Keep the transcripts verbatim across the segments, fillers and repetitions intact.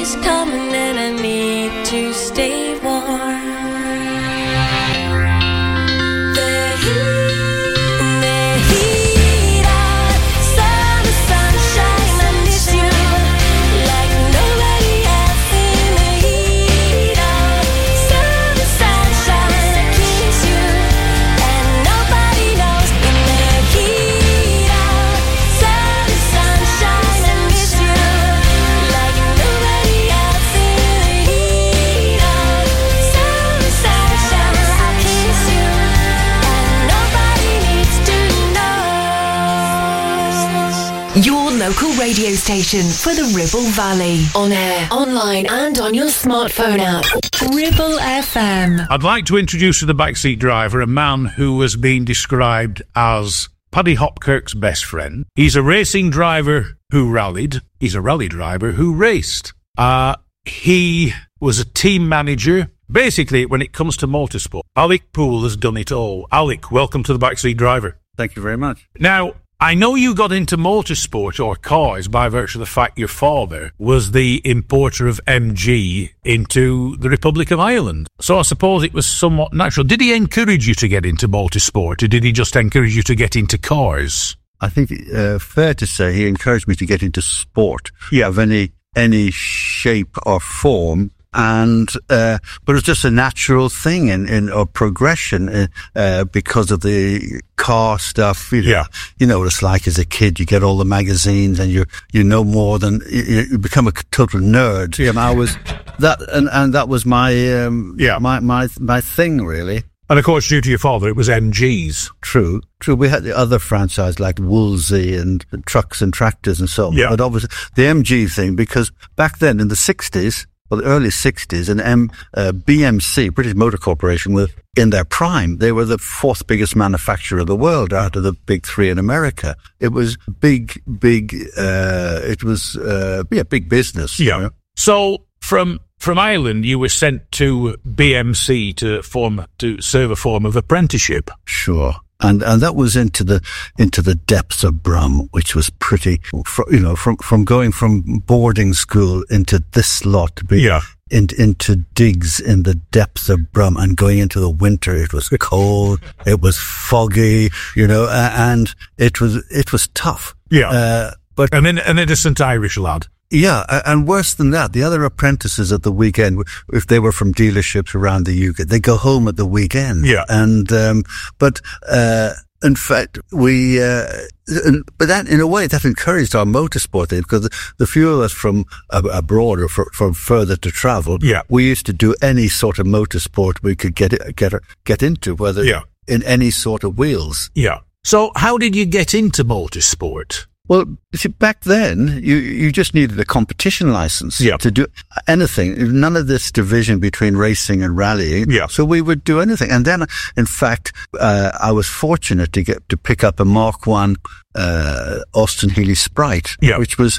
is coming and I need to stay warm. The heat, the heat of summer sunshine, I miss you like nobody else. In the heat of summer sunshine, I kiss you and nobody knows. In the heat of summer sunshine, I miss you like nobody else. In the heat of summer sunshine, I kiss you and nobody needs to know. Your local radio station for the Ribble Valley. On air, online and on your smartphone app. Ribble F M. I'd like to introduce to the backseat driver a man who has been described as Paddy Hopkirk's best friend. He's a racing driver who rallied. He's a rally driver who raced. Uh, he was a team manager. Basically, when it comes to motorsport, Alec Poole has done it all. Alec, welcome to the backseat driver. Thank you very much. Now, I know you got into motorsport or cars by virtue of the fact your father was the importer of M G into the Republic of Ireland. So I suppose it was somewhat natural. Did he encourage you to get into motorsport, or did he just encourage you to get into cars? I think uh, fair to say he encouraged me to get into sport Yeah. of any any shape or form. And, uh, but it was just a natural thing in, in, or progression, uh, uh, because of the car stuff. You know, Yeah. You know what it's like as a kid. You get all the magazines and you, you know more than, you, you become a total nerd. Yeah. And I was, that, and, and that was my, um, Yeah. my, my, my thing really. And of course, due to your father, it was M Gs. True, true. We had the other franchise like Woolsey and trucks and tractors and so on. Yeah. But obviously the M G thing, because back then in the sixties, well, the early sixties, and M, uh, B M C, British Motor Corporation, were in their prime. They were the fourth biggest manufacturer of the world out of the big three in America. It was big, big, uh, it was, uh, yeah, big business. you know. So from from Ireland, you were sent to B M C to form to serve a form of apprenticeship. Sure. And, and that was into the, into the depths of Brum, which was pretty, fr- you know, from, from going from boarding school into this lot to be Yeah. in, into digs in the depths of Brum and going into the winter. It was cold. It was foggy, you know, uh, and it was, it was tough. Yeah. Uh, but And then an innocent Irish lad. yeah, a- and worse than that, the other apprentices at the weekend, if they were from dealerships around the U K, they go home at the weekend. Yeah. And, um, but, uh, in fact, we, uh, and, but that, in a way, that encouraged our motorsport thing, because the, the few of us from ab- abroad or fr- from further to travel, Yeah. we used to do any sort of motorsport we could get, it- get, get into, whether Yeah. in any sort of wheels. Yeah. So how did you get into motorsport? Well, you see, back then, you, you just needed a competition license Yeah. to do anything. None of this division between racing and rallying. Yeah. So we would do anything. And then, in fact, uh, I was fortunate to get to pick up a Mark One uh, Austin Healey Sprite, Yeah. which was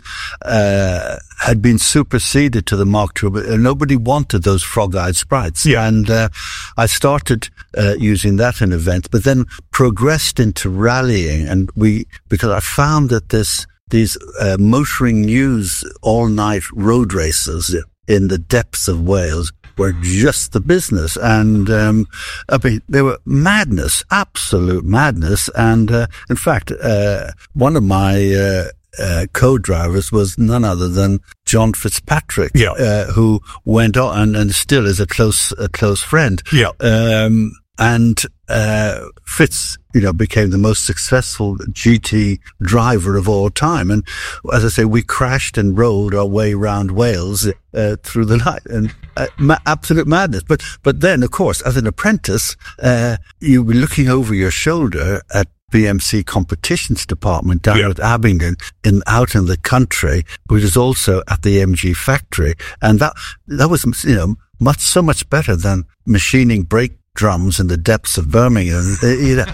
uh, had been superseded to the Mark Two, but nobody wanted those frog-eyed Sprites. Yeah. And uh, I started uh, using that in events, but then progressed into rallying, and we because I found that this these uh, motoring news all night road races in the depths of Wales were just the business. And, um, I mean, they were madness, absolute madness. And, uh, in fact, uh, one of my, uh, uh, co-drivers was none other than John Fitzpatrick, Yeah. uh, who went on and, and still is a close, a close friend. Yeah. Um, and, uh, Fitz, you know, became the most successful G T driver of all time. And as I say, we crashed and rolled our way around Wales, uh, through the night, and uh, ma- absolute madness. But, but then, of course, as an apprentice, uh, you were looking over your shoulder at B M C competitions department down Yeah. at Abingdon, in out in the country, which is also at the M G factory, and that that was, you know, much so much better than machining brake drums in the depths of Birmingham. Uh, you know,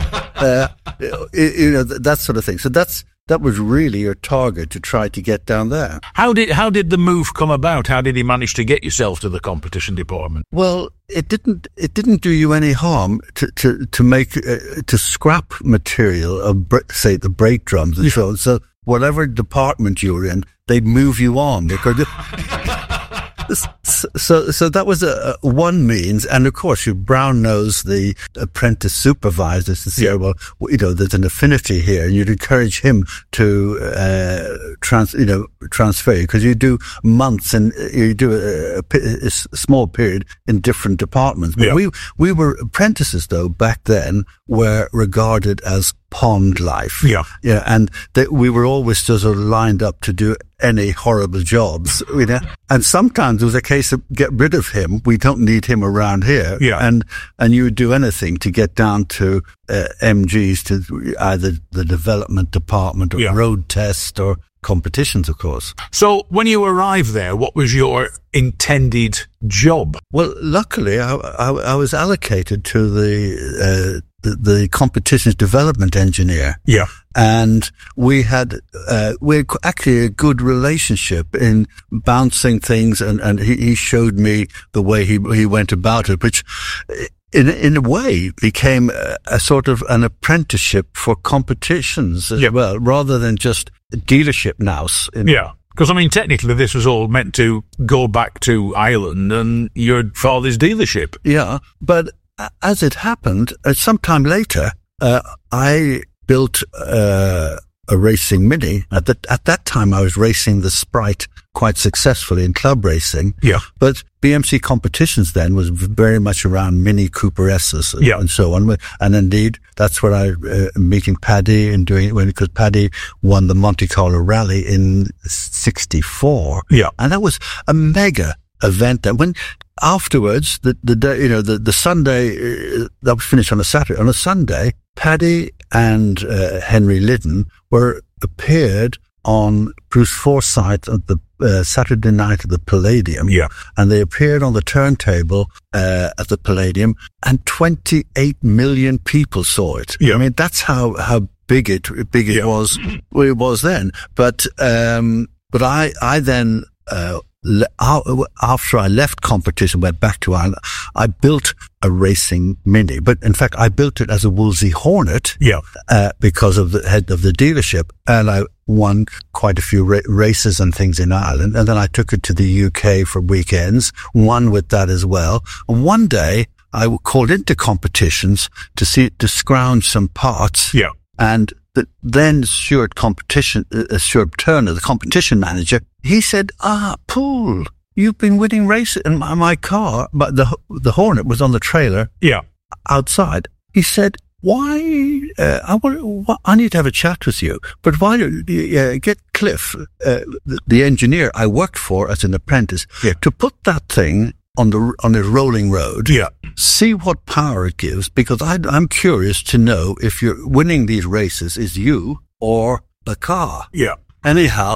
uh, you know that sort of thing. So that's that was really your target, to try to get down there. How did how did the move come about? How did he manage to get yourself to the competition department? Well, it didn't. It didn't do you any harm to to to make uh, to scrap material of, say, the brake drums and so on. So whatever department you were in, they'd move you on because so, so that was a, a one means, and of course, you brown nose the apprentice supervisors to say, yeah. well, you know, there's an affinity here, and you'd encourage him to uh, trans, you know, transfer you because you do months and you do a, a, a small period in different departments. But yeah. we we were apprentices though back then were regarded as pond life. Yeah. Yeah. And that we were always sort of lined up to do any horrible jobs, you know. And sometimes it was a case of get rid of him. We don't need him around here. Yeah. And, and you would do anything to get down to uh, M Gs, to either the development department or yeah. road test or competitions, of course. So when you arrived there, what was your intended job? Well, luckily I, I, I was allocated to the, uh, The, the competitions development engineer. Yeah. And we had, uh, we had actually a good relationship in bouncing things, and, and he, he showed me the way he, he went about it, which in, in a way became a, a sort of an apprenticeship for competitions as yeah. well, rather than just dealership nous. In, yeah. Because, I mean, technically this was all meant to go back to Ireland and your father's dealership. Yeah. But as it happened, uh, sometime later, uh, I built uh, a racing Mini. At, the, at that time, I was racing the Sprite quite successfully in club racing. Yeah. But B M C Competitions then was very much around Mini Cooper S's and, yeah. and so on. And indeed, that's where I uh, meeting Paddy and doing it, because Paddy won the Monte Carlo Rally in sixty-four. Yeah. And that was a mega event. That when afterwards, the, the day, you know, the, the Sunday, uh, that was finished on a Saturday. On a Sunday, Paddy and uh, Henry Liddon were appeared on Bruce Forsyth at the uh, Saturday night at the Palladium. Yeah. And they appeared on the turntable uh, at the Palladium, and twenty-eight million people saw it. Yeah. I mean, that's how, how big it, big it yeah. was, well, it was then. But, um, but I, I then, uh, after I left competition, went back to Ireland, I built a racing Mini. But in fact, I built it as a Wolseley Hornet, yeah, uh, because of the head of the dealership, and I won quite a few ra- races and things in Ireland. And then I took it to the U K for weekends, won with that as well. And one day I called into competitions to see to scrounge some parts, yeah, and the then Stuart competition, uh, Stuart Turner, the competition manager, he said, "Ah, Paul, you've been winning races in my, my car, but the the Hornet was on the trailer, yeah, outside." He said, "Why? Uh, I want. Wh- I need to have a chat with you. But why don't you uh, get Cliff, uh, the, the engineer I worked for as an apprentice, yeah. to put that thing on the on a rolling road, yeah, see what power it gives, because I, I'm curious to know if you're winning these races is you or the car." Yeah. Anyhow,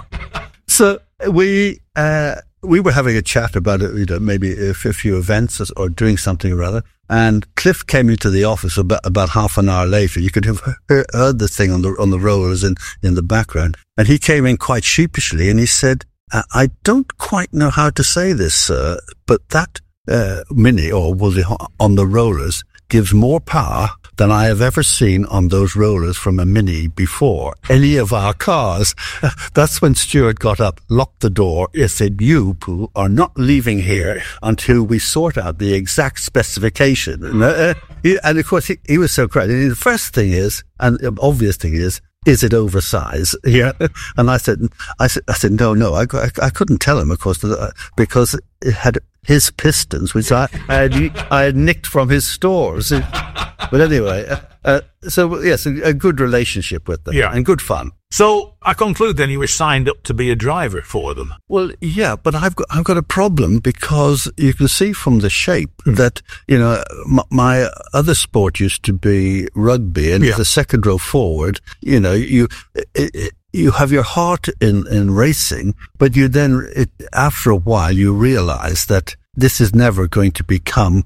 so we uh, we were having a chat about it, you know, maybe a, a few events or doing something or other. And Cliff came into the office about, about half an hour later. You could have heard, heard the thing on the on the rollers in, in the background. And he came in quite sheepishly and he said, "I don't quite know how to say this, sir, but that uh, Mini or Wolseley on the rollers gives more power than I have ever seen on those rollers from a Mini before any of our cars." That's when Stuart got up, locked the door, and said, "You, Pooh, are not leaving here until we sort out the exact specification." And, uh, he, and of course, he, he was so crazy. The first thing is, and the obvious thing is, is it oversized? Yeah. And I said, I said, I said, no, no, I, I, I couldn't tell him, of course, because it had his pistons, which I, I had, I had nicked from his stores. But anyway, uh, uh, so yes, a, a good relationship with them, yeah, and good fun. So I conclude then you were signed up to be a driver for them. Well, yeah, but I've got I've got a problem, because you can see from the shape mm. that, you know, m- my other sport used to be rugby, and yeah. the second row forward, you know, you it, it, you have your heart in, in racing, but you then it, after a while you realize that this is never going to become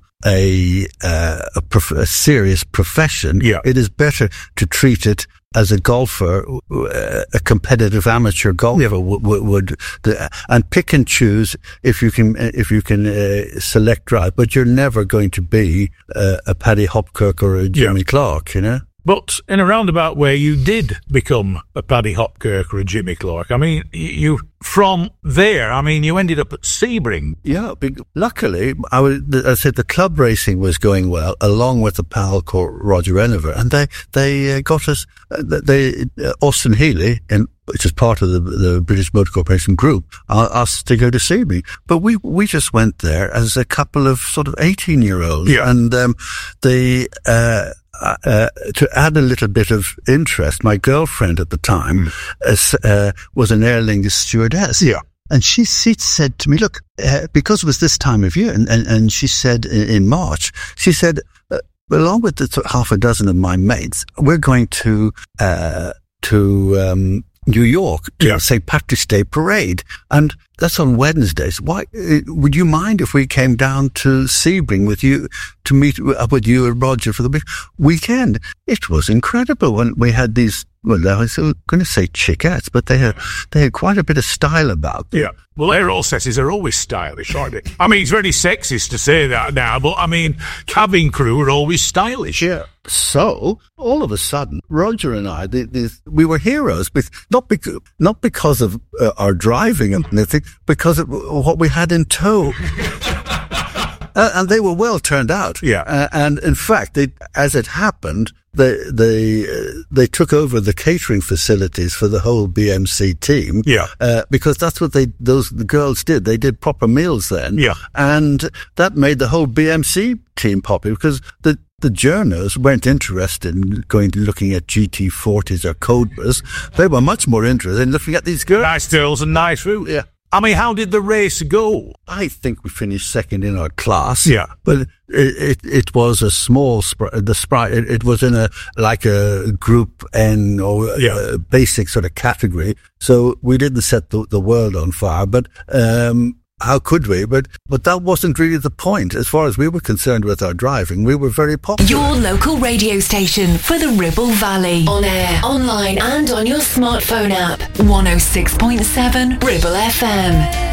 a uh, a, prof- a serious profession. Yeah. It is better to treat it as a golfer, uh, a competitive amateur golfer yeah. would, would, would the, and pick and choose if you can if you can uh, select drive. But you're never going to be uh, a Paddy Hopkirk or a Jimmy yeah. Clark, you know. But in a roundabout way, you did become a Paddy Hopkirk or a Jimmy Clark. I mean, you from there, I mean, you ended up at Sebring. Yeah, big, luckily, I, was, I said the club racing was going well, along with the pal called Roger Renover, and they they uh, got us. Uh, they uh, Austin Healey, in, which is part of the, the British Motor Corporation group, uh, asked to go to Sebring, but we we just went there as a couple of sort of eighteen year olds, yeah. and um, they. Uh, Uh, to add a little bit of interest, my girlfriend at the time mm. uh, was an Aer Lingus stewardess. Yeah. And she, she said to me, look, uh, because it was this time of year, and, and, and she said in, in March, she said, uh, along with the th- half a dozen of my mates, we're going to, uh, to, um, New York to yeah. Saint Patrick's Day parade. And that's on Wednesdays. Why, uh, would you mind if we came down to Sebring with you to meet up with you and Roger for the big weekend? It was incredible when we had these, well, I was going to say chickettes, but they had, they had quite a bit of style about them. Yeah. Well, air Alcesses are always stylish, aren't they? I mean, it's very sexist to say that now, but I mean, cabin crew are always stylish. Yeah. So, all of a sudden, Roger and I, the, the, we were heroes, with, not, because, not because of uh, our driving and anything, because of what we had in tow. uh, and they were well turned out. Yeah. Uh, and in fact, they, as it happened, they they uh, they took over the catering facilities for the whole B M C team. Yeah. Uh, because that's what they those the girls did. They did proper meals then. Yeah. And that made the whole B M C team popular because the the journos weren't interested in going to looking at G T forties or Cobras. They were much more interested in looking at these girls. Nice girls and nice food. Yeah. I mean, how did the race go? I think we finished second in our class. Yeah. But it, it, it was a small, spr- the sprite, it, it was in a, like a group N or yeah. a basic sort of category. So we didn't set the, the world on fire, but, um, how could we? But but that wasn't really the point. As far as we were concerned with our driving, we were very popular. Your local radio station for the Ribble Valley. On air, online and on your smartphone app. one oh six point seven Ribble F M.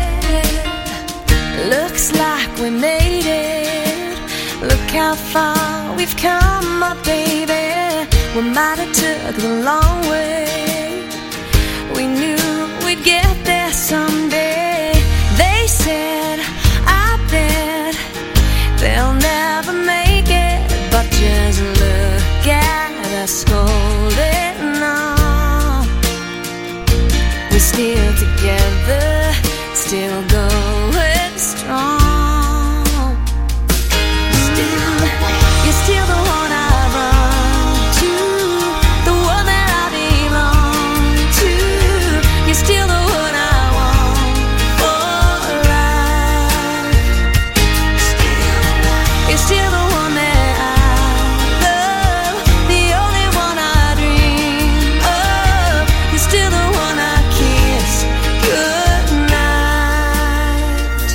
Looks like we made it. Look how far we've come, my baby. We might have took the long way. We knew we'd get there someday. They said, I bet they'll never make it, but just look at us holding on. We're still together, still going strong. Still, you're still the one I run to, the one that I belong to. You're still the one I still the one that I love, the only one I dream of. You're still the one I kiss goodnight.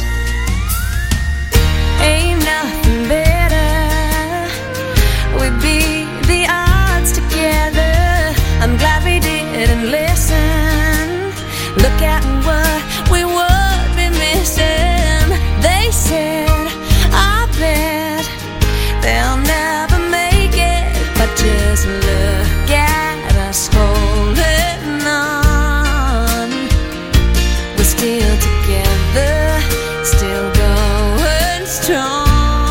Ain't nothing better. We beat the odds together. I'm glad we didn't listen. Look at what we would be missing. They said, I bet they'll never make it, but just look at us holding on. We're still together, still going strong.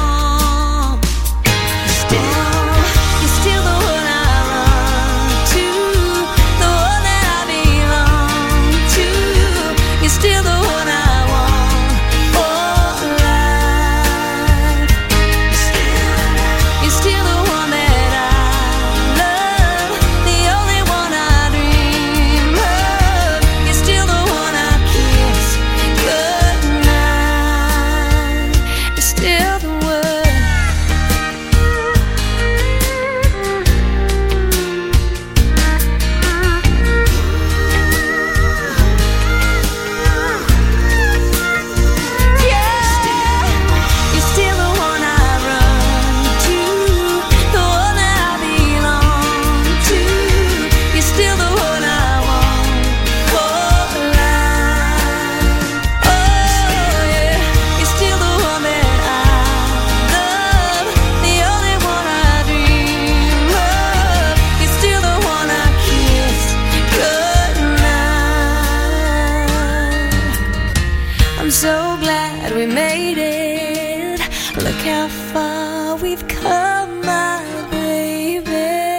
Still, you're still the one I run to, the one that I belong to. You're still the one I want for life. You're still the one that I love, the only one I dream of. You're still the one I kiss goodnight. I'm so glad we made it. Look how far we've come, my baby.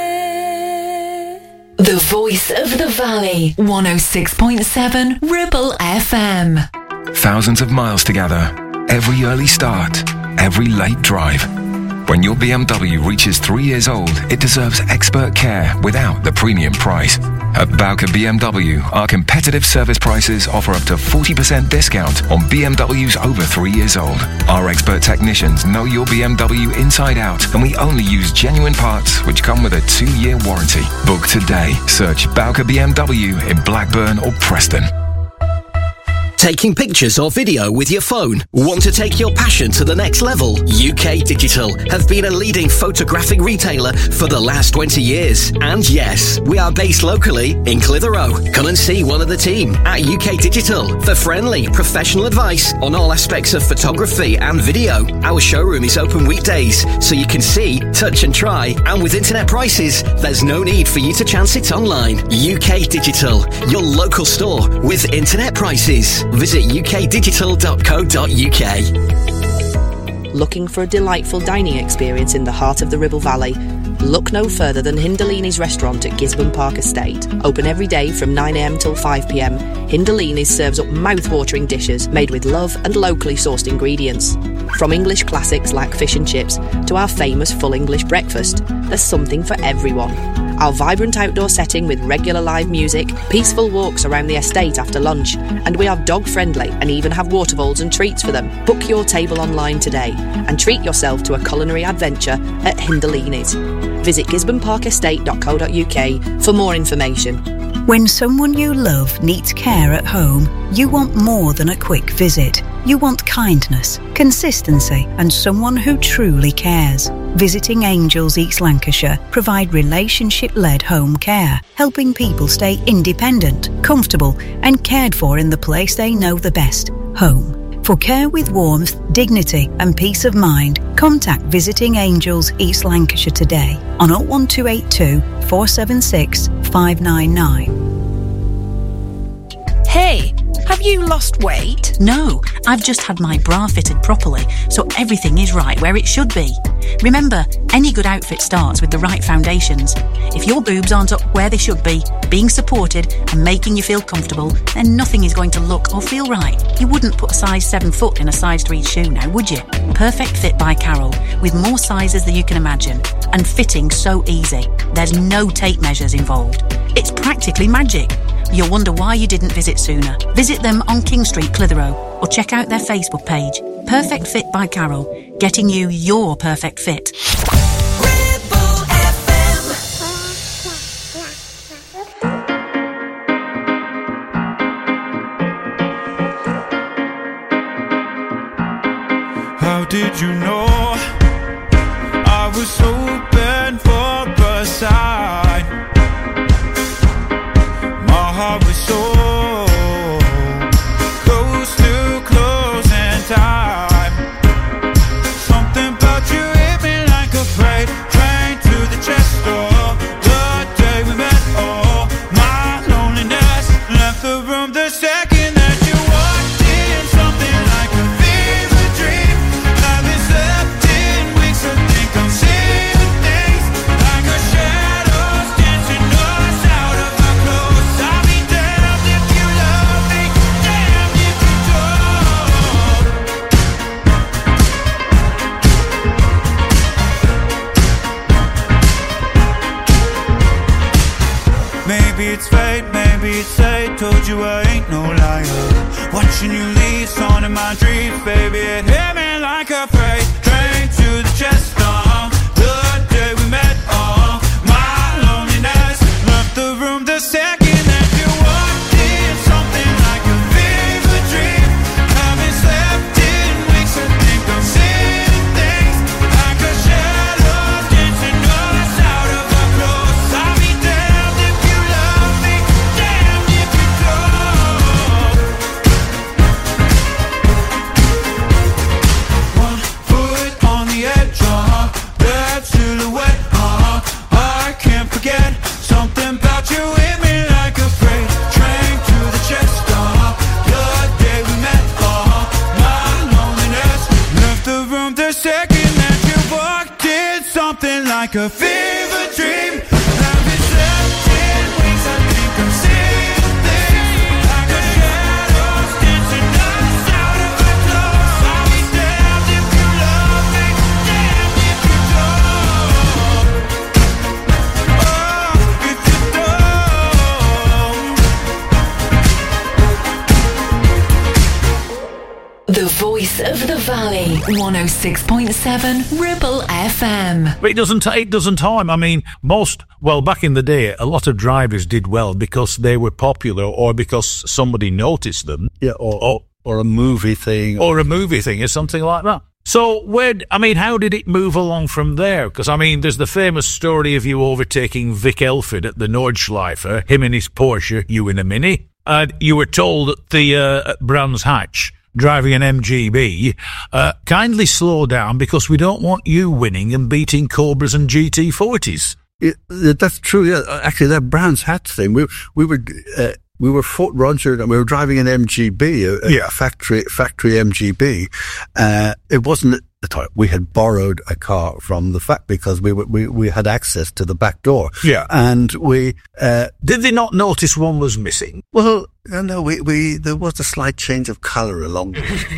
The voice of the valley, one oh six point seven Ribble F M. Thousands of miles together, every early start, every late drive. When your B M W reaches three years old, it deserves expert care without the premium price. At Bowker B M W, our competitive service prices offer up to forty percent discount on B M Ws over three years old. Our expert technicians know your B M W inside out, and we only use genuine parts which come with a two-year warranty. Book today. Search Bowker B M W in Blackburn or Preston. Taking pictures or video with your phone? Want to take your passion to the next level? U K Digital have been a leading photographic retailer for the last twenty years. And yes, we are based locally in Clitheroe. Come and see one of the team at U K Digital for friendly, professional advice on all aspects of photography and video. Our showroom is open weekdays, so you can see, touch and try. And with internet prices, there's no need for you to chance it online. U K Digital, your local store with internet prices. Visit u k digital dot co dot u k. Looking for a delightful dining experience in the heart of the Ribble Valley? Look no further than Hindalini's restaurant at Gisborne Park Estate. Open every day from nine a m till five p m, Hindalini's serves up mouth-watering dishes made with love and locally sourced ingredients. From English classics like fish and chips to our famous full English breakfast, there's something for everyone. Our vibrant outdoor setting with regular live music, peaceful walks around the estate after lunch, and we are dog-friendly and even have water bowls and treats for them. Book your table online today and treat yourself to a culinary adventure at Hindalini's. Visit gisborne park estate dot co dot u k for more information. When someone you love needs care at home, you want more than a quick visit. You want kindness, consistency, and someone who truly cares. Visiting Angels East Lancashire provide relationship-led home care, helping people stay independent, comfortable, and cared for in the place they know the best, home. For care with warmth, dignity, and peace of mind, contact Visiting Angels East Lancashire today on oh one two eight two, four seven six, five nine nine. Hey, have you lost weight? No, I've just had my bra fitted properly, so everything is right where it should be. Remember, any good outfit starts with the right foundations. If your boobs aren't up where they should be, being supported and making you feel comfortable, then nothing is going to look or feel right. You wouldn't put a size seven foot in a size three shoe now, would you? Perfect Fit by Carol, with more sizes than you can imagine, and fitting so easy. There's no tape measures involved. It's practically magic. You'll wonder why you didn't visit sooner. Visit them on King Street, Clitheroe, or check out their Facebook page. Perfect Fit by Carol, getting you your perfect fit. Ribble F M. How did you know I was hoping for a sign? My heart was so close to closing time. Something about you hit me like a freight train to the chest door. The day we met, oh, my loneliness left the room the second that you walked in. Something like a fever dream. I've been slept in weeks, I think I'm seeing things like a shadows dancing us out of our clothes. I'll be damned if you love me, damned if you don't. Maybe it's fate, maybe it's fate. Told you I ain't no liar. Watching you leave, song in my dreams, baby. It hit me like a freight train to the chest. Uh, the day we met, uh, my loneliness left the room the second that you walked in. Something like a fever dream. Haven't slept in weeks, I think I'm seeing things like a shadow dancing us out of our clothes. I'll be damned if you love me, damned if you don't. One foot like a fever dream. Love is left in wings, I think I'm seeing things like a shadows dancing us out of our clothes. I'll be damned if you love me, damned if you don't. Oh, if you don't. The voice of the valley, one oh six point seven Ribble F M. But it doesn't, it doesn't harm. I mean, most, well, back in the day, a lot of drivers did well because they were popular or because somebody noticed them. Yeah, or, or, or a movie thing. Or a movie thing or something like that. So, where, I mean, how did it move along from there? Because, I mean, there's the famous story of you overtaking Vic Elford at the Nordschleife, him in his Porsche, you in a Mini. And you were told at the uh, at Brands Hatch, driving an M G B, uh, kindly slow down because we don't want you winning and beating Cobras and G T forties. It, that's true. Yeah, actually, that Brands Hatch thing. We we were uh, we were Fort Roger and we were driving an M G B, a, a yeah. factory factory M G B. Uh, it wasn't the time we had borrowed a car from the fact because we were, we we had access to the back door. Yeah, and we uh, did they not notice one was missing? Well, no, we we there was a slight change of colour along.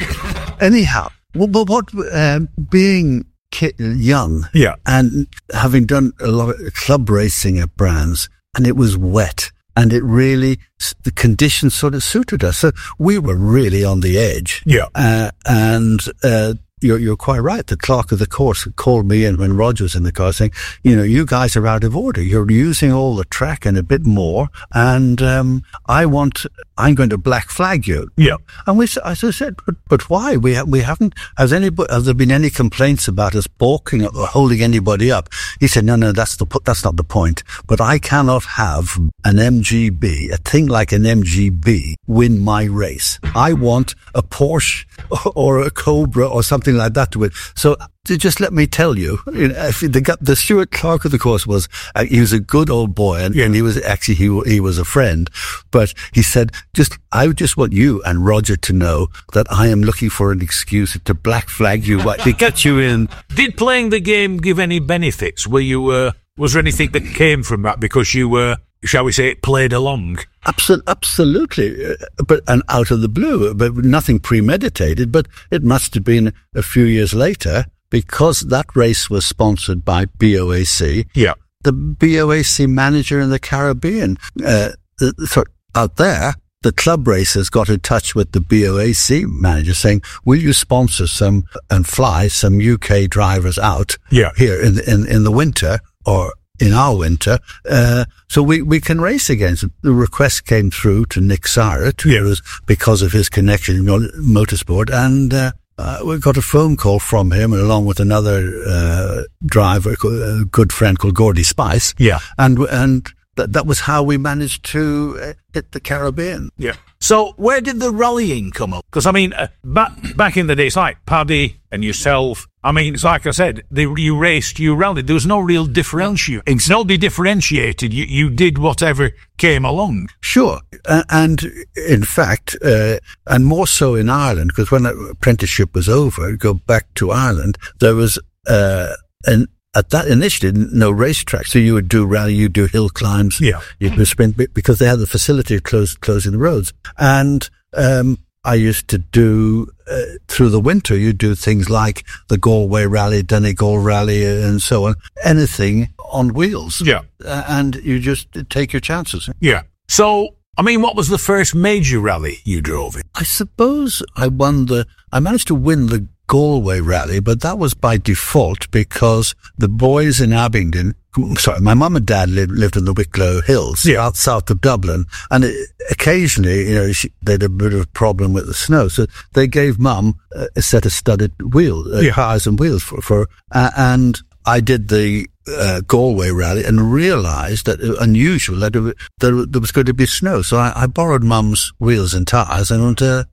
Anyhow, well, but what um, being kid, young, yeah, and having done a lot of club racing at Brands, and it was wet. And it really, the conditions sort of suited us. So we were really on the edge. Yeah. Uh, and, uh, You're, you're quite right. The clerk of the course called me in when Roger was in the car saying, you know, you guys are out of order. You're using all the track and a bit more. And, um, I want, I'm going to black flag you. Yeah. And we, I said, but, but why? We, ha- we haven't, has anybody, has there been any complaints about us balking or holding anybody up? He said, no, no, that's the, that's not the point. But I cannot have an M G B, a thing like an M G B, win my race. I want a Porsche or a Cobra or something like that to win. So to just let me tell you, you know, if the, the Stuart Clark of the course was, uh, he was a good old boy and, yeah. and he was actually, he, he was a friend, but he said, just, I just want you and Roger to know that I am looking for an excuse to black flag you, to get you in. Did playing the game give any benefits? Were you, uh, was there anything that came from that because you were, shall we say, it played along? Absol- absolutely, uh, but and out of the blue, but nothing premeditated. But it must have been a few years later because that race was sponsored by B O A C. Yeah, the B O A C manager in the Caribbean, uh, the, the, out there, the club racers got in touch with the B O A C manager saying, "Will you sponsor some and fly some U K drivers out yeah. here in in in the winter or?" in our winter, uh, so we, we can race against it. The request came through to Nick Syrett, yeah. was because of his connection in motorsport, and uh, uh, we got a phone call from him along with another uh, driver, a good friend called Gordy Spice. Yeah. And, and that, that was how we managed to hit the Caribbean. Yeah. So where did the rallying come up? Because, I mean, uh, back, back in the day, it's like Paddy and yourself. I mean, it's like I said, they, you raced, you rallied. There was no real differentiation. It's not be differentiated. You, you did whatever came along. Sure. Uh, and in fact, uh, and more so in Ireland, because when the apprenticeship was over, go back to Ireland, there was, uh, an, at that initially, no racetrack. So you would do rally, you do hill climbs. Yeah. You'd do sprint because they had the facility of close, closing the roads. And, um, I used to do, uh, through the winter, you do things like the Galway Rally, Donegal Rally, and so on. Anything on wheels. Yeah. Uh, and you just take your chances. Yeah. So, I mean, what was the first major rally you drove in? I suppose I won the, I managed to win the Galway Rally, but that was by default because the boys in Abingdon, sorry, my mum and dad lived, lived in the Wicklow Hills, yeah. out south of Dublin, and it, occasionally, you know, she, they had a bit of a problem with the snow, so they gave mum a, a set of studded wheels, uh, yeah. tires and wheels for, for uh, and I did the uh, Galway Rally and realised that it was unusual that it, that there was going to be snow, so I, I borrowed mum's wheels and tires and uh,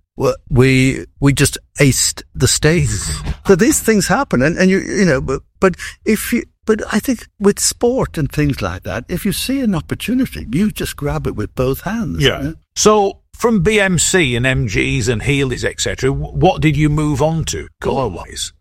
we we just aced the stage. So these things happen, and, and you you know, but but if you but I think with sport and things like that, if you see an opportunity, you just grab it with both hands. Yeah. You know? So from B M C and M Gs and Healey's et cetera, what did you move on to colour-wise?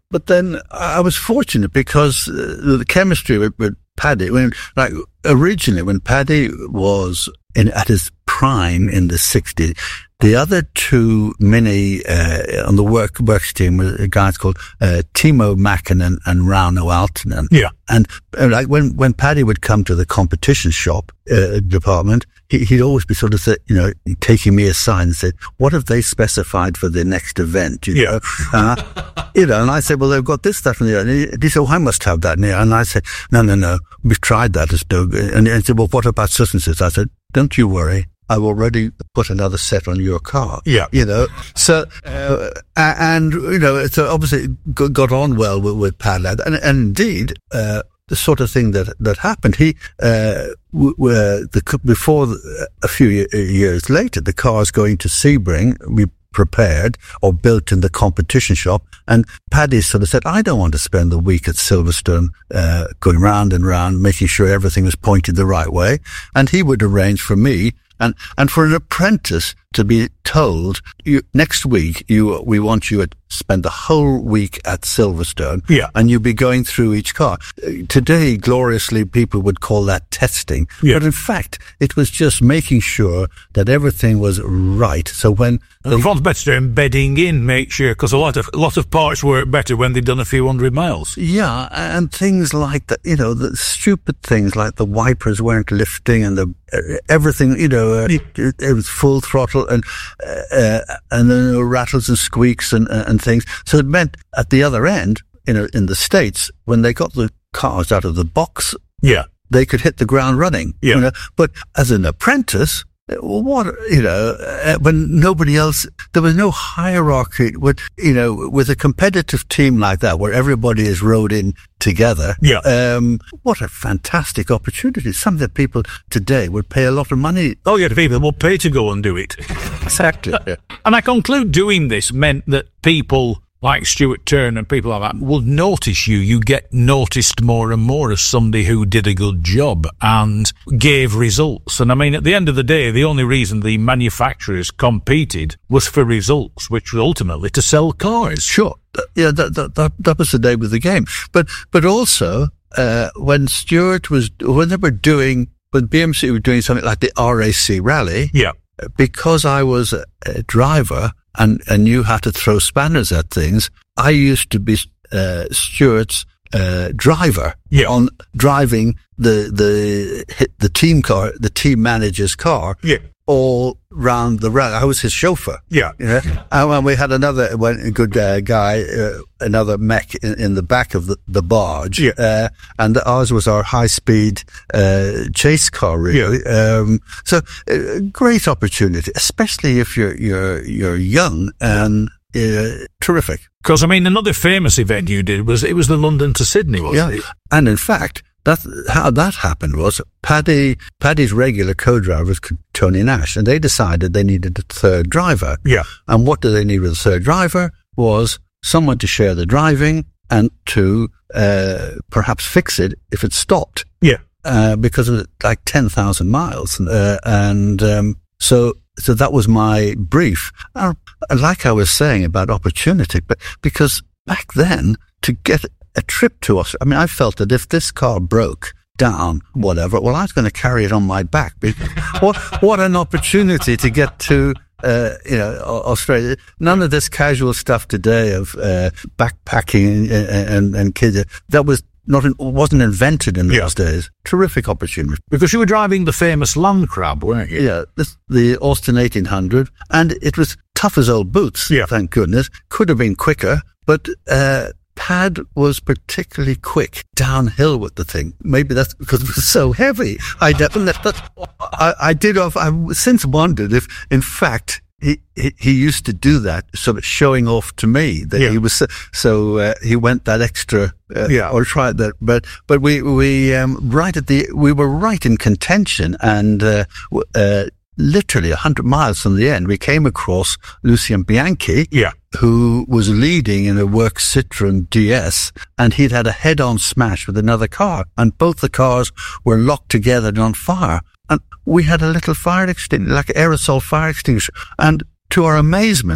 but then I was fortunate because uh, the chemistry with, with Paddy, when, like, originally when Paddy was in, at his prime in the sixties, the other two mini, uh, on the work, works team were guys called, uh, Timo Mäkinen and Rauno Aaltonen. Yeah. And, uh, like, when, when Paddy would come to the competition shop, uh, department, he, he'd always be sort of, say, you know, taking me aside and said, what have they specified for the next event? You know? Yeah. uh, you know, and I said, well, they've got this stuff in there. And he, he said, oh, I must have that in there. And I said, no, no, no, we've tried that as Doug. And he said, well, what about such and such? I said, don't you worry. I've already put another set on your car. Yeah. You know, so, uh, and, you know, so obviously it got on well with, with Paddy. And, and indeed, uh, the sort of thing that, that happened, he, uh, w- w- the, before the, a few years later, the car's going to Sebring, we prepared or built in the competition shop. And Paddy sort of said, I don't want to spend the week at Silverstone, uh, going round and round, making sure everything was pointed the right way. And he would arrange for me And, and for an apprentice to be told, you, next week, you, we want you to spend the whole week at Silverstone. Yeah. And you'll be going through each car. Today, gloriously, people would call that testing. Yeah. But in fact, it was just making sure that everything was right. So when the front better embedding in, make sure, because a lot of, a lot of parts work better when they've done a few hundred miles. Yeah. And things like that, you know, the stupid things like the wipers weren't lifting and the, everything, you know, uh, it, it was full throttle and, uh, and then there were rattles and squeaks and, uh, and things. So it meant at the other end, you know, in the States, when they got the cars out of the box, yeah, they could hit the ground running. Yeah. You know? But as an apprentice, what, you know, uh, when nobody else, there was no hierarchy with, you know, with a competitive team like that where everybody is rowed in together. Yeah. Um, what a fantastic opportunity. Something that people today would pay a lot of money. Oh, yeah, the people will pay to go and do it. Exactly. Yeah. And I conclude doing this meant that people like Stuart Turner and people like that will notice you. You get noticed more and more as somebody who did a good job and gave results. And I mean, at the end of the day, the only reason the manufacturers competed was for results, which was ultimately to sell cars. Sure. Yeah, that, that, that, that was the name of the game. But, but also, uh, when Stuart was, when they were doing, when B M C were doing something like the R A C rally. Yeah. Because I was a, a driver, and, and knew how to throw spanners at things, I used to be, uh, Stuart's, uh, driver yeah. on driving the, the, the team car, the team manager's car. Yeah. All round the round. I was his chauffeur. Yeah. You know? And when we had another one, good uh, guy, uh, another mech in, in the back of the, the barge. Yeah. Uh, and ours was our high-speed uh, chase car, really. Yeah. Um, so, uh, great opportunity, especially if you're you're you're young and uh, terrific. Because, I mean, another famous event you did was, it was the London to Sydney, wasn't yeah. it? And in fact, That, how that happened was Paddy, Paddy's regular co-driver was Tony Nash, and they decided they needed a third driver. Yeah. And what do they need with a third driver was someone to share the driving and to, uh, perhaps fix it if it stopped. Yeah. Uh, because of like ten thousand miles. Uh, and, um, so, so that was my brief. Uh, like I was saying about opportunity, but because back then to get a trip to us. I mean, I felt that if this car broke down, whatever, well, I was going to carry it on my back. what, what an opportunity to get to, uh, you know, Australia. None of this casual stuff today of, uh, backpacking and, and, and kids. That was not, in, wasn't invented in those yeah. days. Terrific opportunity. Because you were driving the famous Land Crab, weren't you? Yeah, this, the Austin eighteen hundred. And it was tough as old boots. Yeah. Thank goodness. Could have been quicker, but, uh, Pad was particularly quick downhill with the thing. Maybe that's because it was so heavy. I definitely, that, I, I did off, I've since wondered if, in fact, he, he, he used to do that, sort of showing off to me that yeah. he was, so, so uh, he went that extra, uh, yeah. or tried that. But, but we, we, um, right at the, we were right in contention and, uh, uh, literally a hundred miles from the end, we came across Lucien Bianchi, yeah. who was leading in a work Citroen D S, and he'd had a head-on smash with another car, and both the cars were locked together and on fire. And we had a little fire extinguisher, like an aerosol fire extinguisher. And to our amazement,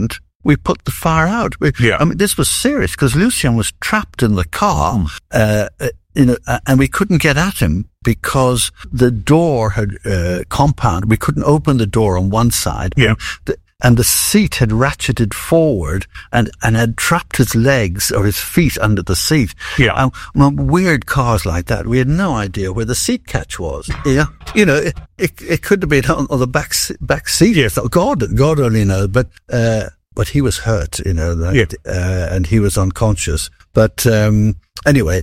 we put the fire out. We, Yeah. I mean, this was serious because Lucien was trapped in the car, uh, uh, you know, uh, and we couldn't get at him because the door had, uh, compound, we couldn't open the door on one side. Yeah. The, and the seat had ratcheted forward and, and had trapped his legs or his feet under the seat. Yeah. And well, weird cars like that, we had no idea where the seat catch was. Yeah. You know, it, it, it could have been on, on the back, s- back seat. Yeah. So God, God only knows. But, uh, but he was hurt, you know, that, Yeah. uh, and he was unconscious. But, um, anyway,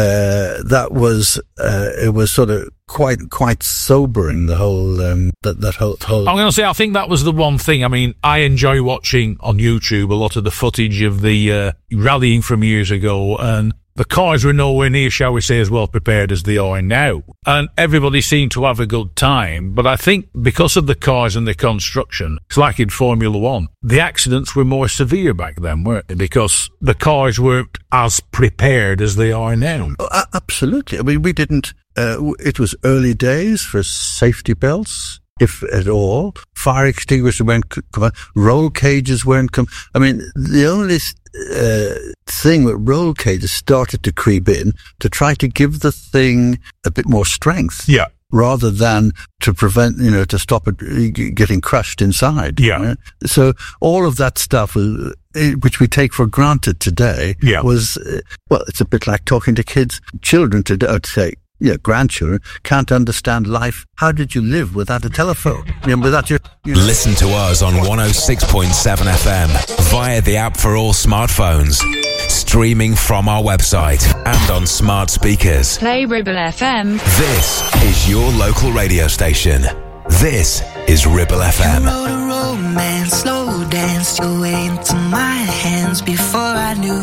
uh, that was, uh, it was sort of quite, quite sobering, the whole, um, that, that whole, whole. I'm going to say, I think that was the one thing. I mean, I enjoy watching on YouTube a lot of the footage of the uh, rallying from years ago, and the cars were nowhere near, shall we say, as well prepared as they are now. And everybody seemed to have a good time. But I think because of the cars and the construction, it's like in Formula One, the accidents were more severe back then, weren't they? Because the cars weren't as prepared as they are now. Oh, a- absolutely. I mean, we didn't, uh, w- it was early days for safety belts, if at all. Fire extinguishers weren't c- come out. Roll cages weren't come. I mean, the only uh, thing with roll cages started to creep in to try to give the thing a bit more strength. Yeah. Rather than to prevent, you know, to stop it g- getting crushed inside. Yeah. Right? So all of that stuff, was, eh, which we take for granted today, Yeah. was, uh, well, it's a bit like talking to kids, children today, I'd say, yeah, grandchildren can't understand life. How did you live without a telephone? You know, without your, you know. Listen to us on one oh six point seven F M via the app for all smartphones. Streaming from our website and on smart speakers. Play Ribble F M. This is your local radio station. This is Ribble F M. You wrote a romance, slow danced your way into my hands before I knew.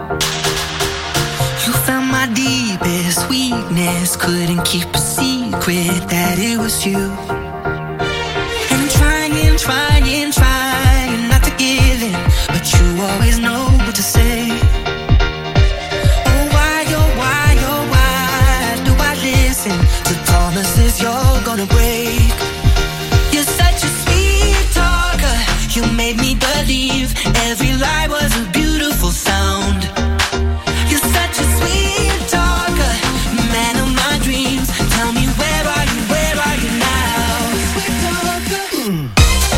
You found my deepest weakness, couldn't keep a secret that it was you. And I'm trying, trying, trying not to give in, but you always know what to say. Oh, why, oh, why, oh, why do I listen to promises you're gonna break? You're such a sweet talker, you made me believe every lie was a beautiful sound. You're such a sweet talker, man of my dreams. Tell me, where are you, where are you now? Sweet talker. Mm.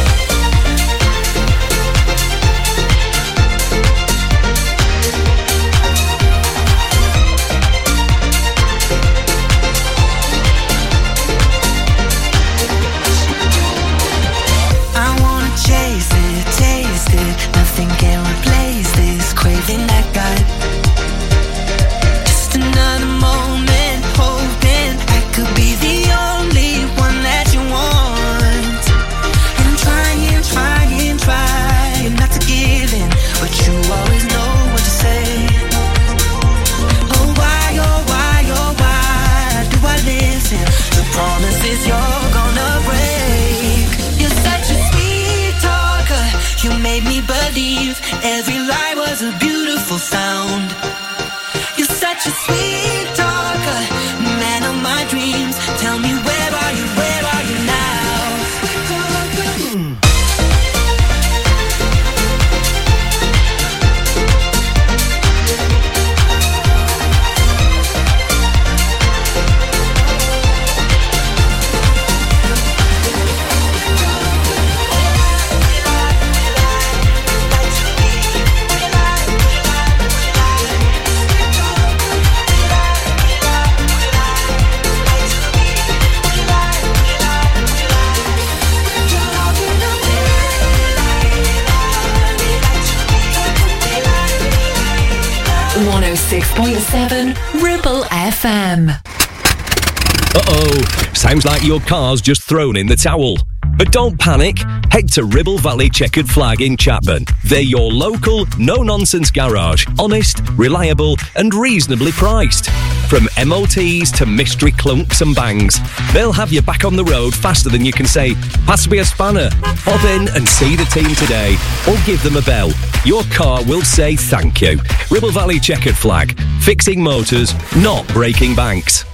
I wanna chase it, taste it. Nothing can replace this craving I got. Just another moment, hoping I could be the only one that you want. And I'm trying, trying, trying not to give in, but you always know what to say. Oh, why, oh, why, oh, why do I listen to promises you're gonna break? You're such a sweet talker, you made me believe every lie was a beautiful sound. You're such a sweet talker, man of my dreams. Tell me, where are you, where are you now? Sweet talker. Mm. one oh six point seven Ribble F M. Uh-oh, sounds like your car's just thrown in the towel. But don't panic, head to Ribble Valley Checkered Flag in Chapman. They're your local, no-nonsense garage, honest, reliable and reasonably priced. From M O Ts to mystery clunks and bangs, they'll have you back on the road faster than you can say, pass me a spanner. Pop in and see the team today, or give them a bell. Your car will say thank you. Ribble Valley Checkered Flag, fixing motors, not breaking banks.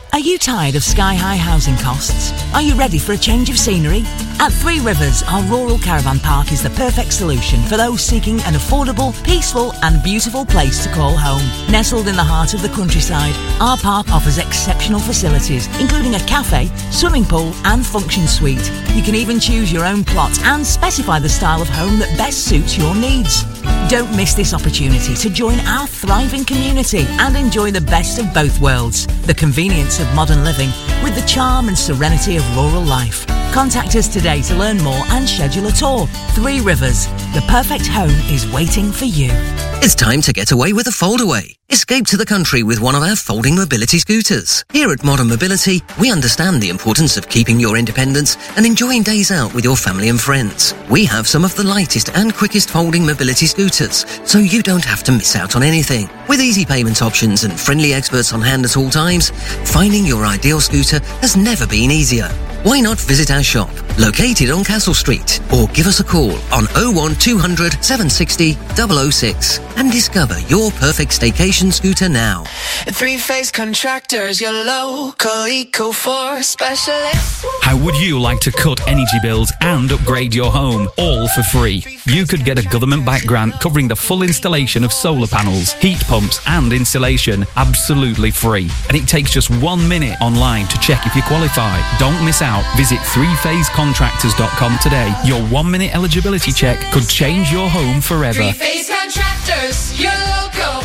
Are you tired of sky-high housing costs? Are you ready for a change of scenery? At Three Rivers, our rural caravan park is the perfect solution for those seeking an affordable, peaceful and beautiful place to call home. Nestled in the heart of the countryside, our park offers exceptional facilities, including a cafe, swimming pool and function suite. You can even choose your own plot and specify the style of home that best suits your needs. Don't miss this opportunity to join our thriving community and enjoy the best of both worlds. The convenience of modern living with the charm and serenity of rural life. Contact us today to learn more and schedule a tour. Three Rivers, the perfect home is waiting for you. It's time to get away with a foldaway. Escape to the country with one of our folding mobility scooters. Here at Modern Mobility, we understand the importance of keeping your independence and enjoying days out with your family and friends. We have some of the lightest and quickest folding mobility scooters, so you don't have to miss out on anything. With easy payment options and friendly experts on hand at all times, finding your ideal scooter has never been easier. Why not visit our shop, located on Castle Street, or give us a call on oh one two hundred, seven six oh, double oh six and discover your perfect staycation scooter now. Three-phase contractors, your local Eco-Force specialist. How would you like to cut energy bills and upgrade your home, all for free? You could get a government-backed grant covering the full installation of solar panels, heat pumps and insulation absolutely free. And it takes just one minute online to check if you qualify. Don't miss out. Visit three phase contractors dot com today. Your one-minute eligibility check could change your home forever. Three-phase contractors, your local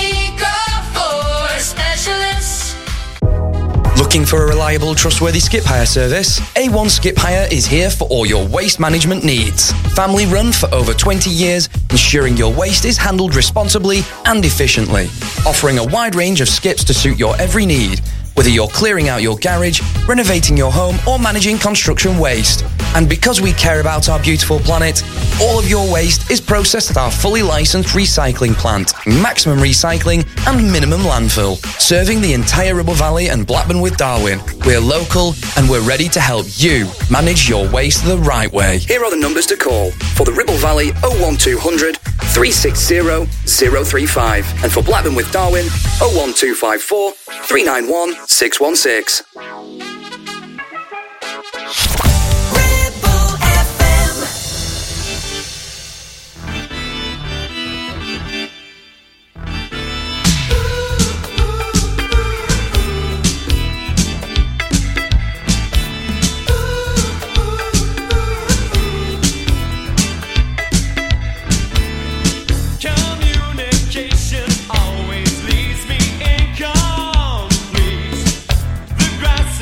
Eco-Force specialist. Looking for a reliable, trustworthy skip hire service? A one Skip Hire is here for all your waste management needs. Family run for over twenty years, ensuring your waste is handled responsibly and efficiently. Offering a wide range of skips to suit your every need. Whether you're clearing out your garage, renovating your home, or managing construction waste. And because we care about our beautiful planet, all of your waste is processed at our fully licensed recycling plant, maximum recycling and minimum landfill, serving the entire Ribble Valley and Blackburn with Darwen. We're local and we're ready to help you manage your waste the right way. Here are the numbers to call. For the Ribble Valley, oh one two hundred, three six zero, zero three five. And for Blackburn with Darwen, oh one two five four, three nine one, six one six. Communication always leaves me incomplete. The grass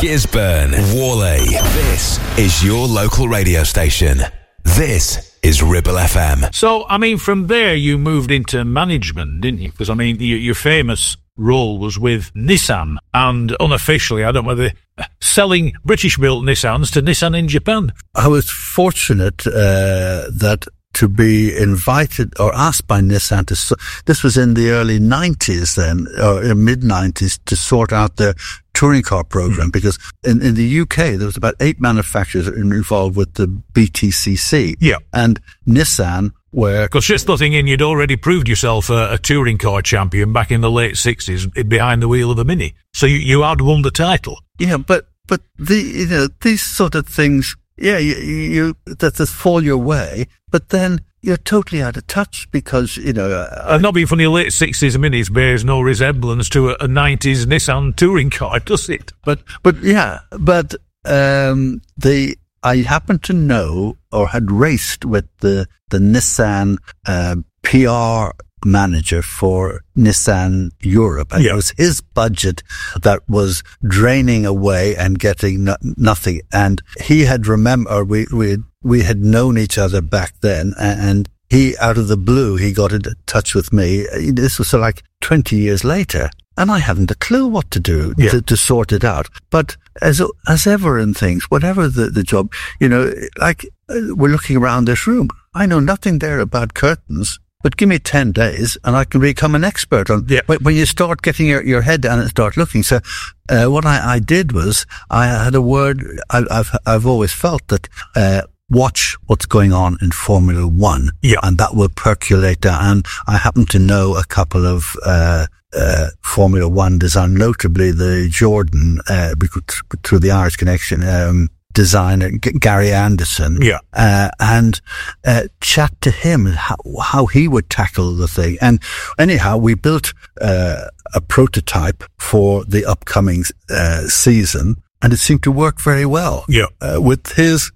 Gisburn, Worley. This is your local radio station. This is Ribble F M. So, I mean, from there you moved into management, didn't you? Because, I mean, your, your famous role was with Nissan, and unofficially, I don't know whether selling British-built Nissans to Nissan in Japan. I was fortunate uh, that to be invited or asked by Nissan to, this was in the early nineties then, or mid nineties, to sort out their touring car program, mm. because in, in the U K there was about eight manufacturers involved with the B T C C. Yeah. And Nissan were... Because just the thing in, you'd already proved yourself a, a touring car champion back in the late sixties behind the wheel of a Mini. So you, you had won the title. Yeah, but, but the, you know, these sort of things, yeah, you, you that just fall your way, but then you're totally out of touch because, you know... Uh, uh, not being funny, late sixties Minis bears no resemblance to a, a nineties Nissan touring car, does it? But, but yeah, but um, the I happen to know or had raced with the, the Nissan uh, P R manager for Nissan Europe, and yeah. It was his budget that was draining away and getting no- nothing. And he had remember we we we had known each other back then, and he out of the blue he got in touch with me. This was like twenty years later, and I hadn't a clue what to do yeah. to, to sort it out. But as as ever in things, whatever the the job, you know, like we're looking around this room, I know nothing there about curtains. But give me ten days and I can become an expert on yeah. when you start getting your, your head down and start looking. So, uh, what I, I did was I had a word. I, I've, I've always felt that, uh, watch what's going on in Formula One. Yeah. And that will percolate down. And I happen to know a couple of, uh, uh, Formula One design, notably the Jordan, uh, through the Irish connection, um, designer G- Gary Anderson, yeah, uh, and uh, chat to him how, how he would tackle the thing. And anyhow, we built uh, a prototype for the upcoming uh, season, and it seemed to work very well. Yeah, uh, with his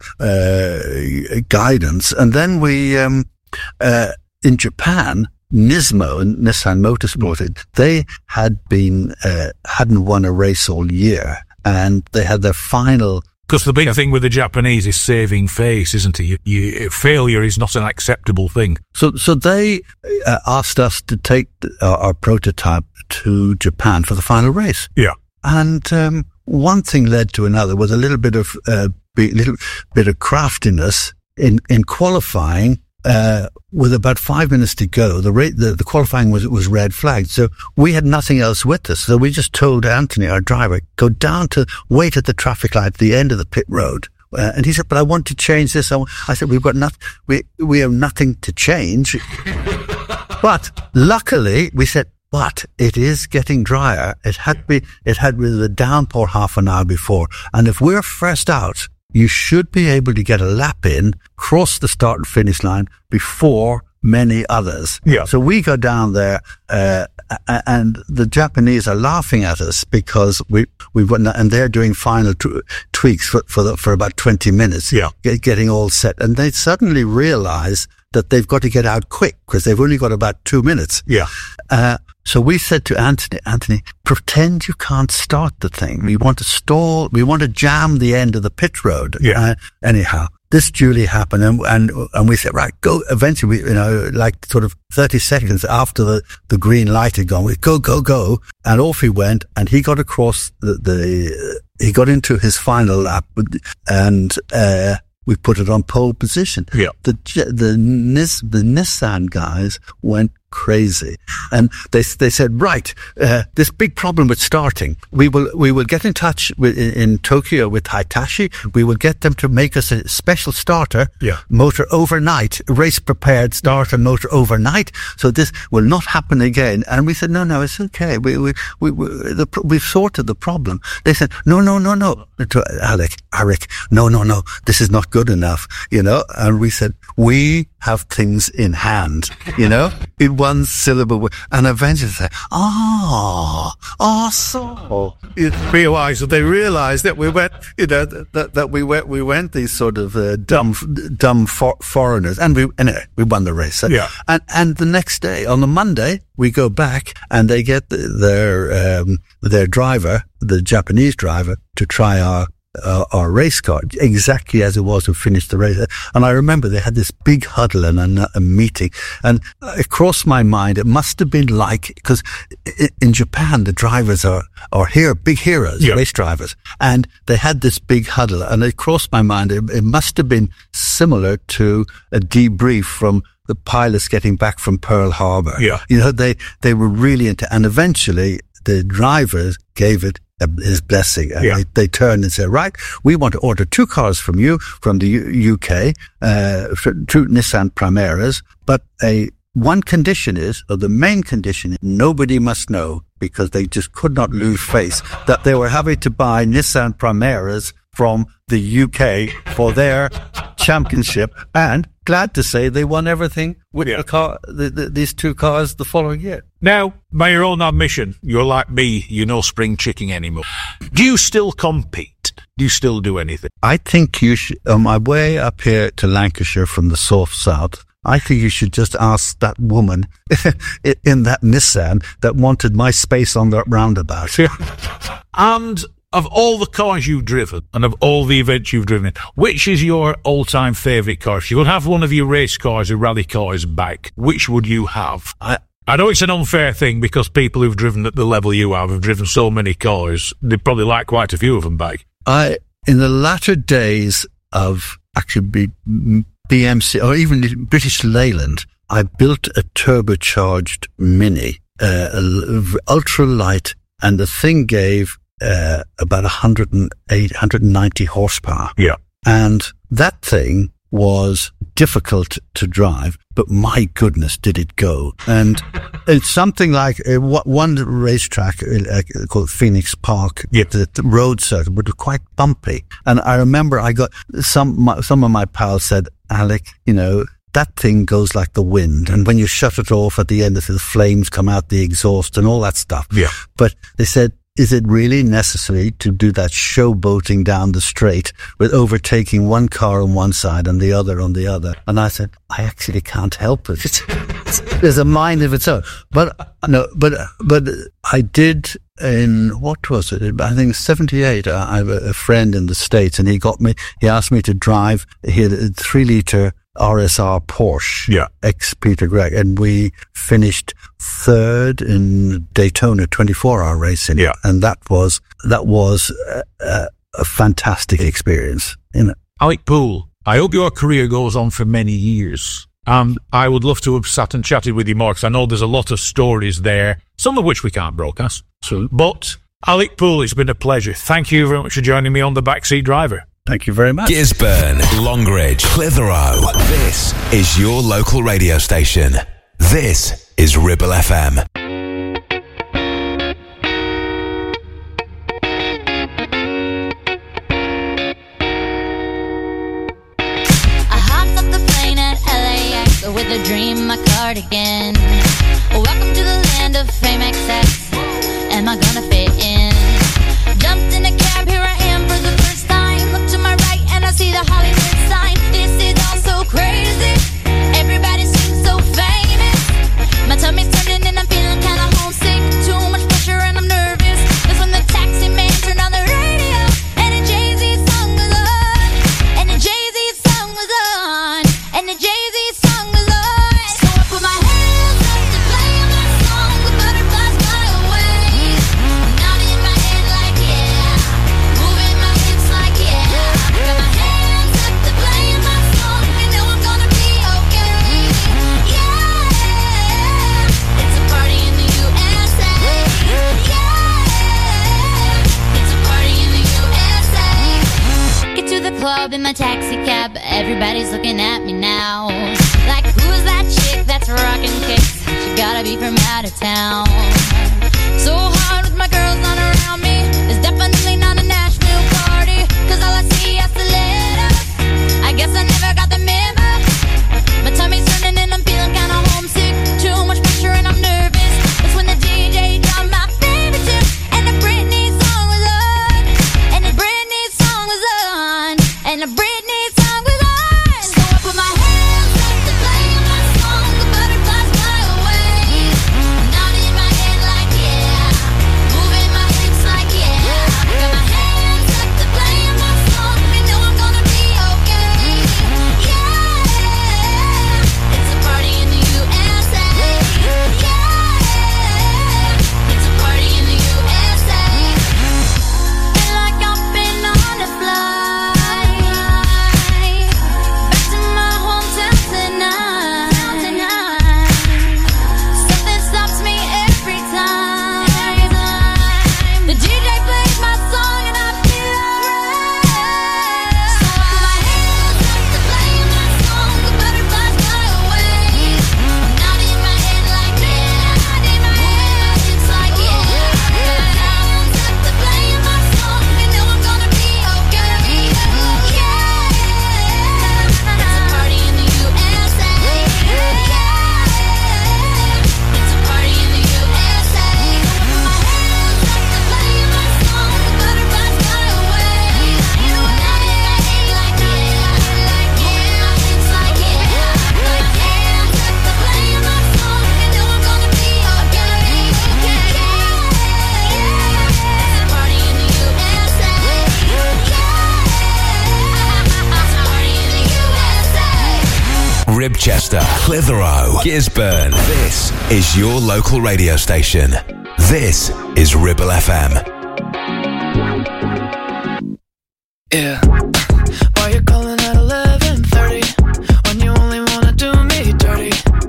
uh, guidance. And then we um, uh, in Japan, Nismo and Nissan Motorsport, they had been uh, hadn't won a race all year, and they had their final. Because the big thing with the Japanese is saving face, isn't it? You, you, failure is not an acceptable thing. So, so they uh, asked us to take our, our prototype to Japan for the final race. Yeah, and um, one thing led to another with a little bit of uh, be, little bit of craftiness in in qualifying. Uh, with about five minutes to go, the rate, the, the qualifying was, was red flagged. So we had nothing else with us. So we just told Anthony, our driver, go down to wait at the traffic light at the end of the pit road. Uh, and he said, but I want to change this. I, I said, we've got nothing, we, we have nothing to change. But luckily we said, but it is getting drier. It had be, it had been the downpour half an hour before. And if we're first out, you should be able to get a lap in, cross the start and finish line before many others. Yeah. So we go down there, uh, and the Japanese are laughing at us because we, we've got, and they're doing final t- tweaks for, for, the, for about twenty minutes. Yeah. Get, getting all set. And they suddenly realize that they've got to get out quick because they've only got about two minutes. Yeah. Uh, so we said to Anthony, Anthony, pretend you can't start the thing. We want to stall, we want to jam the end of the pit road. Yeah. Uh, anyhow, this duly happened, and, and and we said, right, go. Eventually, we, you know, like sort of thirty seconds after the, the green light had gone, we go, go, go, and off he went, and he got across the, the he got into his final lap, and uh, we put it on pole position. Yeah. The the Nis, the Nissan guys went crazy, and they they said, right, uh, this big problem with starting, we will we will get in touch with in, in Tokyo with Hitachi. We will get them to make us a special starter, yeah. motor overnight, race prepared starter motor overnight. So this will not happen again. And we said, no, no, it's okay. We we we, we the, we've sorted the problem. They said, no, no, no, no, to Alec, Eric, no, no, no, this is not good enough, you know. And we said, we have things in hand, you know. in one syllable, and eventually say, "Ah, ah, so." You realise that they realised that we went, you know, that that we went, we went these sort of uh, dumb, dumb for, foreigners, and we anyway we won the race. So, yeah, and and the next day on the Monday we go back, and they get the, their um, their driver, the Japanese driver, to try our. Uh, our race car, exactly as it was to finish the race. And I remember they had this big huddle and a, a meeting, and it crossed my mind, it must have been like, because in Japan, the drivers are, are here, big heroes, yeah. race drivers, and they had this big huddle, and it crossed my mind, it, it must have been similar to a debrief from the pilots getting back from Pearl Harbor. Yeah. You know, they, they were really into, and eventually the drivers gave it his blessing. And yeah. they, they turned and said, right, we want to order two cars from you, from the U- UK, uh, two Nissan Primeras, but a one condition is, or the main condition is, nobody must know, because they just could not lose face, that they were having to buy Nissan Primeras from the U K for their championship, and glad to say they won everything with yeah. the car, the, the, these two cars the following year. Now, by your own admission, you're like me, you're no spring chicken anymore. Do you still compete? Do you still do anything? I think you should, on my way up here to Lancashire from the South South, I think you should just ask that woman in that Nissan that wanted my space on that roundabout. And of all the cars you've driven, and of all the events you've driven in, which is your all-time favourite car? If you could have one of your race cars or rally cars back, which would you have? I, I know it's an unfair thing, because people who've driven at the level you have have driven so many cars, they'd probably like quite a few of them back. I, in the latter days of actually B, B M C, or even British Leyland, I built a turbocharged Mini, uh, ultra light, and the thing gave Uh, about one hundred eight, one hundred ninety horsepower. Yeah. And that thing was difficult to drive, but my goodness, did it go. And it's something like uh, one racetrack uh, called Phoenix Park, yeah. the, the road circuit, but quite bumpy. And I remember I got some, my, some of my pals said, Alec, you know, that thing goes like the wind. And when you shut it off at the end, the flames come out the exhaust and all that stuff. Yeah. But they said, is it really necessary to do that showboating down the straight with overtaking one car on one side and the other on the other? And I said, I actually can't help it. It's, it's, there's a mind of its own. But no, but but I did in what was it? I think seventy-eight. I have a friend in the States, and he got me. He asked me to drive. He had a three liter R S R Porsche, yeah, ex Peter Gregg, and we finished third in Daytona twenty-four hour racing. Yeah, and that was that was a, a, a fantastic experience. You know, Alec Poole, I hope your career goes on for many years, and I would love to have sat and chatted with you more, because I know there's a lot of stories there, some of which we can't broadcast. So, but Alec Poole, it's been a pleasure. Thank you very much for joining me on The Backseat Driver. Thank you very much. Gisburn, Longridge, Clitheroe. This is your local radio station. This is Ribble F M. I hopped off the plane at L A X with a dream, my cardigan. Welcome to the land of fame excess. Am I gonna fit in? Jumped in a cab, here I am for the first time. Look to my right and I see the Hollywood sign. This is all so crazy. Everybody seems so famous. My tummy's turning and I'm feeling kinda homesick. Too much pressure and I'm nervous. That's when the taxi man turned on the radio, and the Jay-Z song was on. And the Jay-Z song was on. And the Jay-Z song was on. So I put my hands up to play my song. The butterflies fly away. Nodding my head like yeah. Moving my hips like yeah. Got my hands up to play my song. I know I'm gonna be okay. Yeah. It's a party in the U S A. Yeah. It's a party in the U S A. Get to the club in my taxi cab. Everybody's looking at me now. Like, who's that chick that's rocking kicks? She gotta be from out of town. So hard with my girls not around me. It's definitely not a Nashville party, cause all I see is stilettos. I guess I never got the memo. My tummy's turning and I'm feeling kinda homesick. Too much Ribchester, Clitheroe, Gisburn. This is your local radio station. This is Ribble F M. Yeah. Why you calling at eleven thirty when you only wanna do me dirty?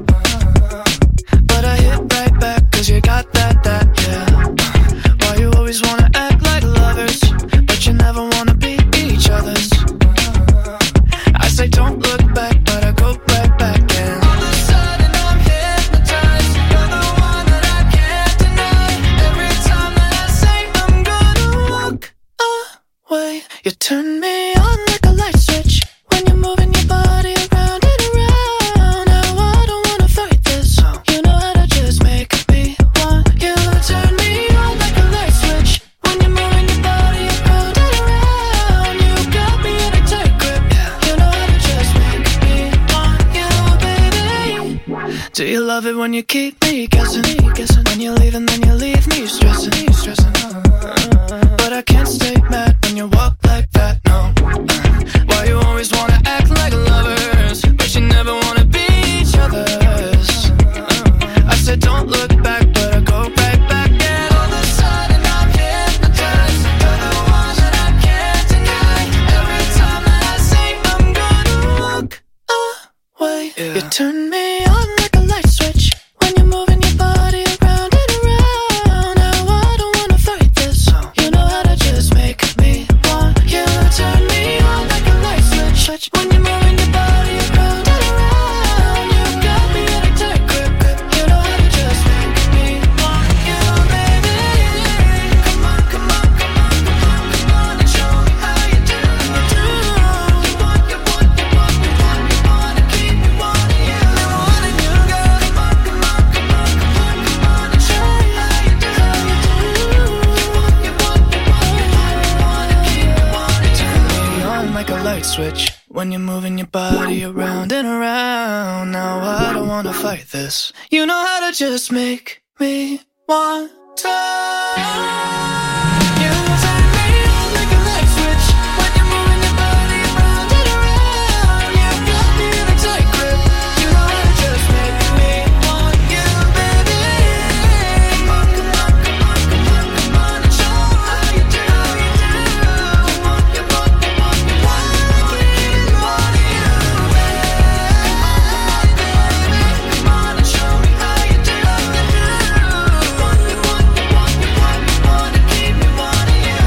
But I hit right back cause you got that, that, yeah. Why you always wanna act like lovers but you never wanna be each other's? I say don't look back but I go right back and all of a sudden I'm hypnotized. You're the one that I can't deny. Every time that I say I'm gonna walk away, you turn me on like a light switch when you're moving your body around and around. Now I don't wanna fight this. You know how to just make me want you. Turn me on like a light switch when you're moving your body around and around. You got me in a tight grip. You know how to just make me want you, baby. Do you love it when you keep me guessing? When you leave and then you leave me stressing, stressing. But I can't stay mad when you walk like that, no. Why you always wanna act like lovers but you never wanna be each other's? I said don't look back but I go right back and all of a sudden I'm hypnotized. You're the one that I can't deny. Every time that I say I'm gonna walk away, yeah. You turn me on like a light switch when you're moving your body around and around. Now I don't wanna fight this. You know how to just make me want you. Turn me on like a light switch when you're moving your body around and around. You got me in a tight grip, grip. You know how to just make me want you, baby. Come on, come on, come on, come on, come on and show me how you do, do. You want, you want, you want, you want, you wanna keep me wanting you, wanting you, girl. Come on, come on, come on, come on, come on and show me how you do, how you do. You want, you want, you want, you want, you wanna keep me wanting you. Turn me on like a light switch when you're moving your body around and around. Now I don't wanna fight this. You know how to just make me want to. You turn me on like a light switch when you're moving your body around and around. You got me in a tight grip. You know how to just make me want you, baby. Come on, come on, come on, come on, come on and show me how you do, how you do. You want, you want, you want, you want, you wanna keep me wanting you, baby. Come on and show me how you do, how you do. You want, you want, you want, you want, you wanna keep me wanting you.